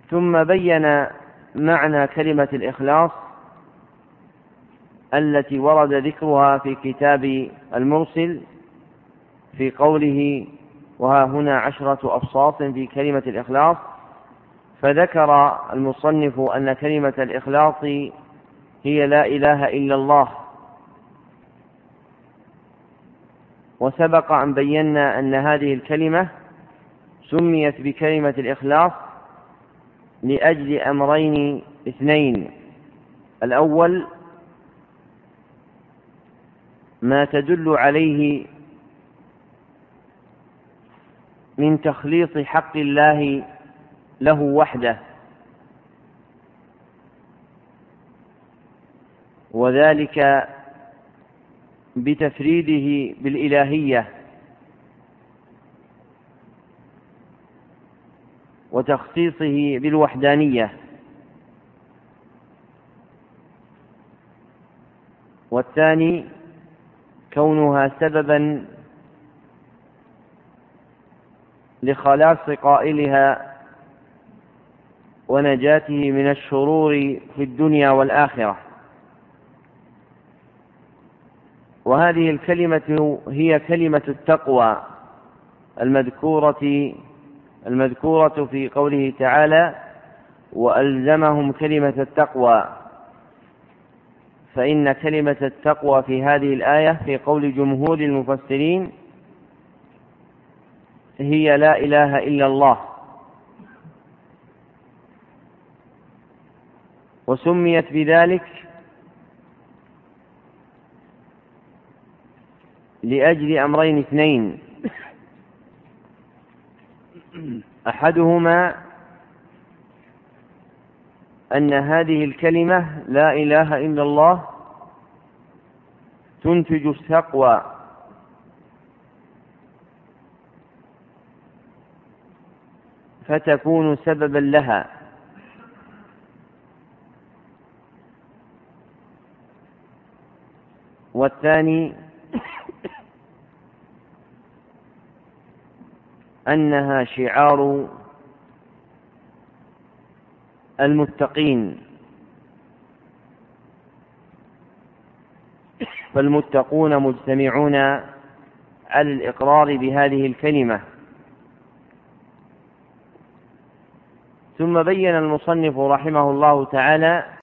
ثم بين معنى كلمة الإخلاص التي ورد ذكرها في كتاب المرسل في قوله وها هنا 10 أبساط في كلمة الإخلاص. فذكر المصنف أن كلمة الإخلاص هي لا إله إلا الله. وسبق أن بينا أن هذه الكلمة سميت بكلمة الإخلاص لأجل أمرين اثنين: الأول ما تدل عليه من تخليص حق الله له وحده، وذلك بتفريده بالإلهية وتخصيصه بالوحدانية. والثاني كونها سببا لخلاص قائلها ونجاته من الشرور في الدنيا والآخرة. وهذه الكلمة هي كلمة التقوى المذكورة في قوله تعالى وألزمهم كلمة التقوى. فإن كلمة التقوى في هذه الآية في قول جمهور المفسرين هي لا إله إلا الله، وسميت بذلك لأجل أمرين اثنين: أحدهما أن هذه الكلمة لا إله إلا الله تنتج التقوى، فتكون سببا لها. والثاني أنها شعار المتقين، فالمتقون مجتمعون على الإقرار بهذه الكلمة. ثم بين المصنف رحمه الله تعالى